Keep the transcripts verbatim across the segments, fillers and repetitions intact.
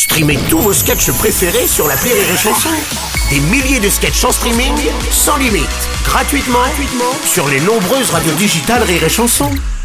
Streamez tous vos sketchs préférés sur l'appli Rire et Chanson. Des milliers de sketchs en streaming, sans limite, gratuitement, gratuitement sur les nombreuses radios digitales Rire et Chanson.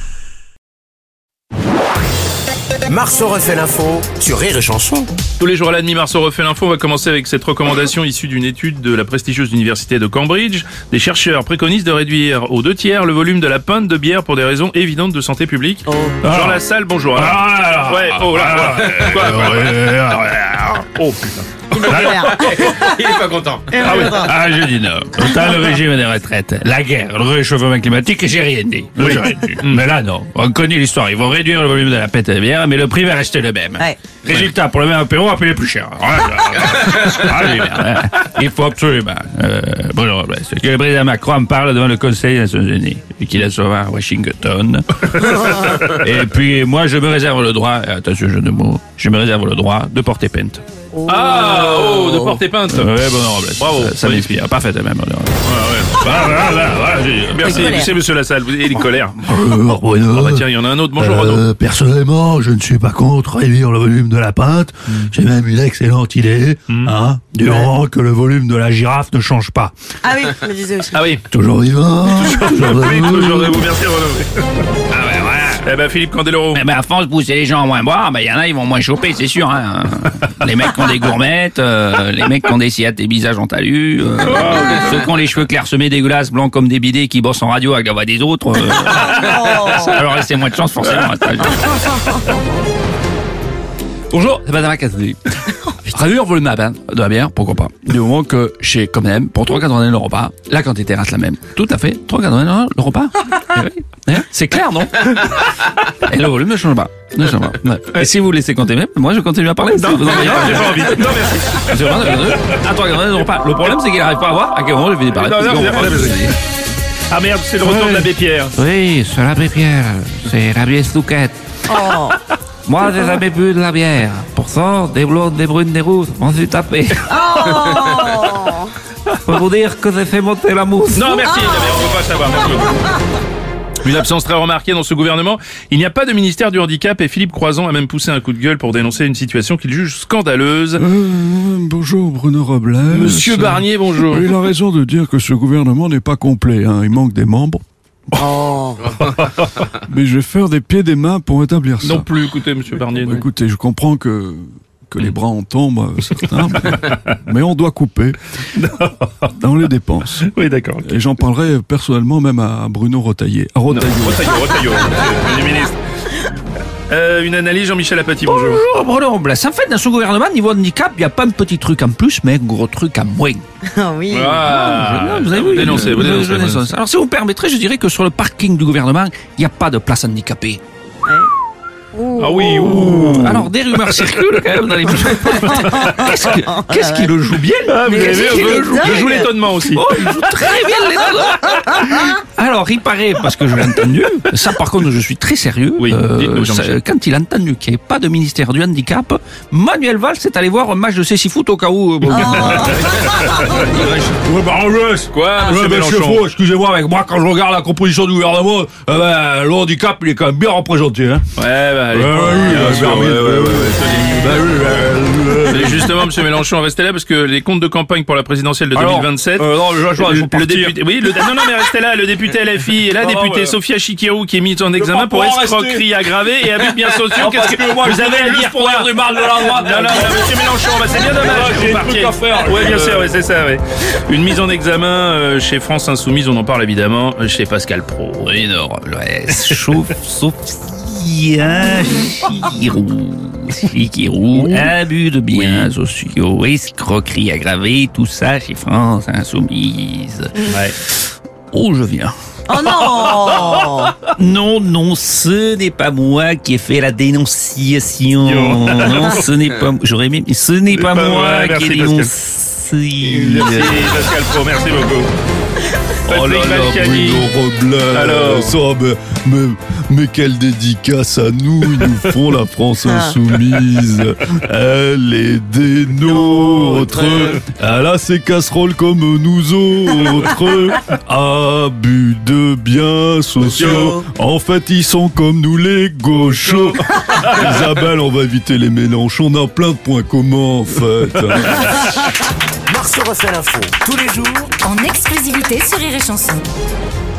Marceau refait l'info sur Rire et Chanson. Tous les jours à la demi, Marceau refait l'info. On va commencer avec cette recommandation issue d'une étude de la prestigieuse université de Cambridge. Des chercheurs préconisent de réduire aux deux tiers le volume de la pinte de bière pour des raisons évidentes de santé publique. Oh. Jean Lassalle, bonjour. Ah, ouais, oh là, voilà. Quoi, quoi. Oh putain. Il est pas content. Ah oui, ah, je dis non. Autant le régime des retraites, la guerre, le réchauffement climatique, j'ai rien dit. Oui. dit. Mais là, non. On connaît l'histoire. Ils vont réduire le volume de la pinte de bière, mais le prix va rester le même. Ouais. Résultat, pour le même apéro, on va payer plus cher. Ah, il faut absolument. Euh, Bruno Robles, que le président Macron parle devant le Conseil des Nations Unies, et qu'il a sauvé à Washington. Et puis, moi, je me réserve le droit, attention, jeu de mots, je me réserve le droit de porter plainte. Oh. Ah, oh, de porter plainte. Ouais, Bruno Robles. Bravo. Ça, ça oui. m'inspire. Parfaitement, même. Ouais, ouais. Ah, là, là, là, merci, merci, monsieur Lassalle. Vous avez des colères. Euh, Bruno, oh, bah, tiens, il y en a un autre. Bonjour, euh, Renaud. Personnellement, je ne suis pas contre réduire le volume de la pinte. Mm. J'ai même une excellente idée, mm. hein, du ouais. moment que le volume de la girafe ne change pas. Ah oui, je me disais aussi. Ah oui. Toujours vivant. Toujours vivant. Toujours vivant. Merci, Renaud. Ah ouais, ouais. Eh ben, Philippe Candeloro. Eh ben, à force de pousser les gens à moins boire, ben, il y en a, ils vont moins choper, c'est sûr, hein. Les mecs qui ont des gourmettes, euh, les mecs qui ont des sciates et visages en talus, euh, oh, ceux qui ont les cheveux clairsemés dégueulasses, blancs comme des bidets, qui bossent en radio avec la voix des autres, euh, oh. Ça va leur laisser moins de chance, forcément. Bonjour, c'est Madame Cassidy. Réduire le volume de la bière, pourquoi pas. Du moment que chez comme même, pour trois quatre-vingt-dix le repas, la quantité reste la même. Tout à fait, trois quatre-vingt-dix le repas. Eh oui. C'est clair, non? Et le volume ne change pas. Ne change pas. Ouais. Et si vous laissez compter même, moi je continue à parler. Non, non, non, j'ai pas envie. Non, merci. À trois quatre-vingt-dix le repas. Le problème, c'est qu'il n'arrive pas à voir à quel moment je finis par être. Non, non, non, ah merde, c'est le retour oui. de l'abbé Pierre. Oui, c'est l'abbé Pierre. C'est l'abbé Stouquette. Oh. Moi, j'ai jamais bu de la bière. Pourtant, des blondes, des brunes, des rousses, m'en suis tapé. Oh. Faut vous dire que j'ai fait monter la mousse. Non, merci, oh. on ne veut pas savoir. Merci beaucoup. Une absence très remarquée dans ce gouvernement. Il n'y a pas de ministère du handicap et Philippe Croizon a même poussé un coup de gueule pour dénoncer une situation qu'il juge scandaleuse. Euh, bonjour Bruno Robles. Monsieur Barnier, bonjour. Il a raison de dire que ce gouvernement n'est pas complet, hein. Il manque des membres. Oh. Mais je vais faire des pieds et des mains pour établir ça. Non plus, écoutez, monsieur Barnier. Bon, écoutez, je comprends que, que les bras en tombent, certains, mais, mais on doit couper dans les dépenses. Oui, d'accord. Okay. Et j'en parlerai personnellement même à Bruno Retailleau. À Retailleau. Retailleau, Retailleau, monsieur le ministre. Euh, une analyse, Jean-Michel Apathy, bonjour. Bonjour, Bruno Robles. En fait, dans ce gouvernement, niveau handicap, il n'y a pas un petit truc en plus, mais un gros truc en moins. Ah oui. Ah, vous avez vu, dénoncez, vous dénoncez, vous dénoncez. Alors, si vous permettrez, je dirais que sur le parking du gouvernement, il n'y a pas de place handicapée. Ouais. Ouh. Ah oui, ouh. Alors, des rumeurs circulent quand même dans les Qu'est-ce que, qu'est-ce qu'il le joue bien? Ah, vous avez vu, je joue, je joue l'étonnement aussi. Oh, il joue très bien l'étonnement. Alors, il paraît, parce que je l'ai entendu, ça par contre, je suis très sérieux. Oui, euh, ça, quand il a entendu qu'il n'y avait pas de ministère du handicap, Manuel Valls est allé voir un match de Cécifoot foot au cas où. Euh, bon, oh. Ouais, bah, Angers. Quoi, monsieur ouais, Mélenchon? Excusez-moi, avec moi, quand je regarde la composition du gouvernement, euh, ben, le handicap, il est quand même bien représenté, hein. Ouais, bah, allez, ouais, oui, oui, justement, monsieur Mélenchon, restez là parce que les comptes de campagne pour la présidentielle de Alors, deux mille vingt-sept. Euh, non, je, je, je, le, le député, oui, le, non, non, mais restez là. Le député L F I et la non, députée non, Sophia Chikirou qui est mise en examen pour escroquerie aggravée et abus de biens sociaux. Qu'est-ce que moi, vous avez à dire pour dire du mal de la droite? Non, non, monsieur Mélenchon, bah, c'est bien dommage. J'ai un truc à faire. Oui, bien sûr, oui, c'est ça, oui. Une mise en examen euh, chez France Insoumise, on en parle évidemment, chez Pascal Pro. Oui, non, le chauffe, sauf. Chikirou, Chikirou, abus de biens sociaux, escroquerie aggravée, tout ça chez France Insoumise. Ouais. Oh, je viens. Oh non. Non, non, ce n'est pas moi qui ai fait la dénonciation. Non, ce n'est pas moi. J'aurais mis. Ce n'est pas, pas moi ouais, qui ai dénoncé. Merci Pascal Pro, merci beaucoup. Oh là là, Bruno Robles. Alors, ça, mais, mais, mais quelle dédicace à nous, ils nous font la France Insoumise. Elle est des nôtres. Elle a ses casseroles comme nous autres. Abus de biens sociaux. En fait, ils sont comme nous les gauchos. Isabelle, on va éviter les mélanges. On a plein de points communs, en fait. Marceau refait l'info tous les jours En exclusivité sur Rire et Chanson.